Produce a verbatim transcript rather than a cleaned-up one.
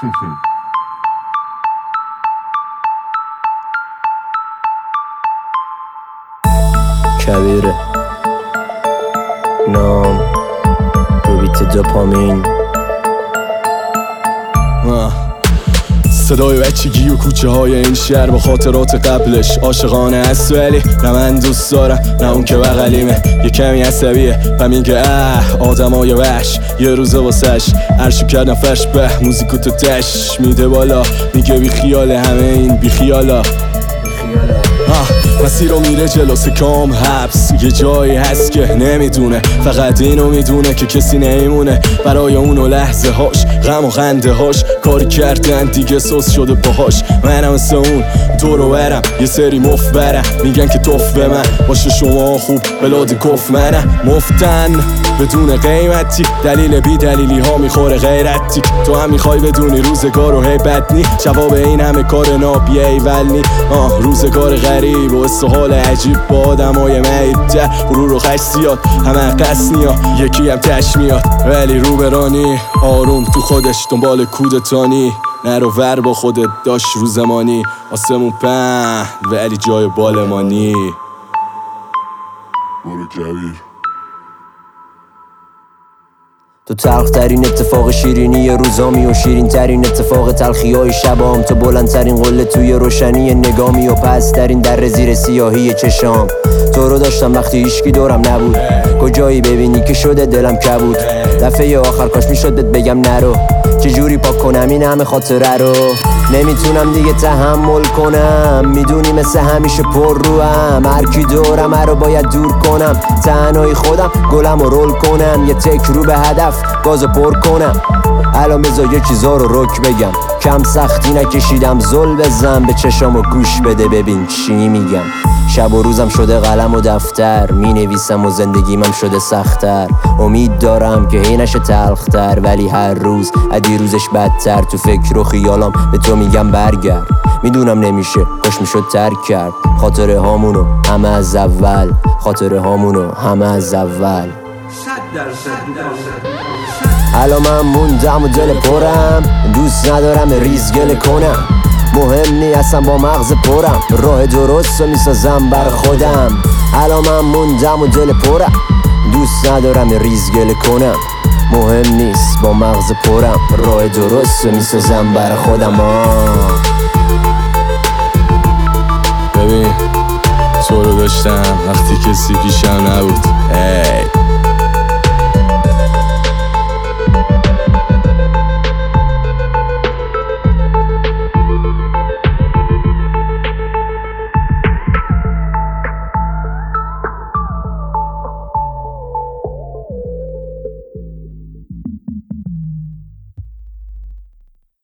کبیره نام رو بیت دوپامین. صدای بچگی و کوچه های این شهر با خاطرات قبلش عاشقانه است، ولی نه من دوست دارم نه اون که بغلیمه. یه کمی عصبیه و میگه اه آدمای وحش، یه روزه واسش عرشو کردم فرش به موزیکو تو تش میده بالا، میگه بی خیاله همه این بی خیالا. آه مسیر رو میره جلو سکام حبس، یه جایی هست که نمیدونه، فقط اینو میدونه که کسی نمیمونه برای اونو لحظه هاش، غم و خنده هاش کاری کردن دیگه سوس شده باهاش. منم مثل اون دورو برم یه سری مفت برم، میگن که توف به من باشه شما خوب بلاد کف، منم مفتن بدون قیمتی، دلیل بی دلیلی ها میخوره غیرتی. تو هم میخوای بدونی روزگار و هیبت نی، جواب این همه کار نابیه ایول نی. آه روزگار غریب و استحال عجیب با آدم های میده، غرور و خشیات همه قصنی ها یکی هم تش میاد، ولی رو برانی آروم تو خودش دنبال کودتانی. نرو ور با خودت داشت رو زمانی، آسمون پهن ولی جای بالمانی. برو کبیر. تو تلخ ترین اتفاق شیرینی روزامی و شیرین ترین اتفاق تلخی های شبام، تو بلند ترین قله توی روشنی نگامی و پس ترین در زیر سیاهی چشام. تو رو داشتم وقتی هیچکی دورم نبود، کجایی ببینی که شده دلم کبود. دفعه آخر کاش میشد بهت بگم نرو، چجوری پاک کنم این همه خاطره رو. نمیتونم دیگه تحمل کنم، میدونی مثل همیشه پر روم، هر کی دورم رو باید دور کنم. تنهایی خودم گلم رو رول کنم، یه تک رو به هدف گازو پر کنم. الان بذار یه چیزا رو رک بگم، کم سختی نکشیدم زل بزن، به چشامو گوش بده ببین چی میگم. شب و روزم شده قلم و دفتر، می نویسم و زندگیم هم شده سخت‌تر. امید دارم که هی نشه تلختر، ولی هر روز ادی روزش بدتر. تو فکر و خیالام به تو میگم برگرد، میدونم نمیشه کاش میشد ترک کرد. خاطره هامونو همه از اول، خاطره هامونو همه از اول. حالا من موندم و دل پرم، دوست ندارم ریزگله کنم. مهم نی اصلا با مغز پرم، راه درست رو میسازم بر خودم. حالا من موندم و دل پرم، دوست ندارم ریزگله کنم. مهم نیست با مغز پرم، راه درست رو میسازم بر خودم. آه. ببین تو رو داشتم وقتی کسی پیشم نبود، ای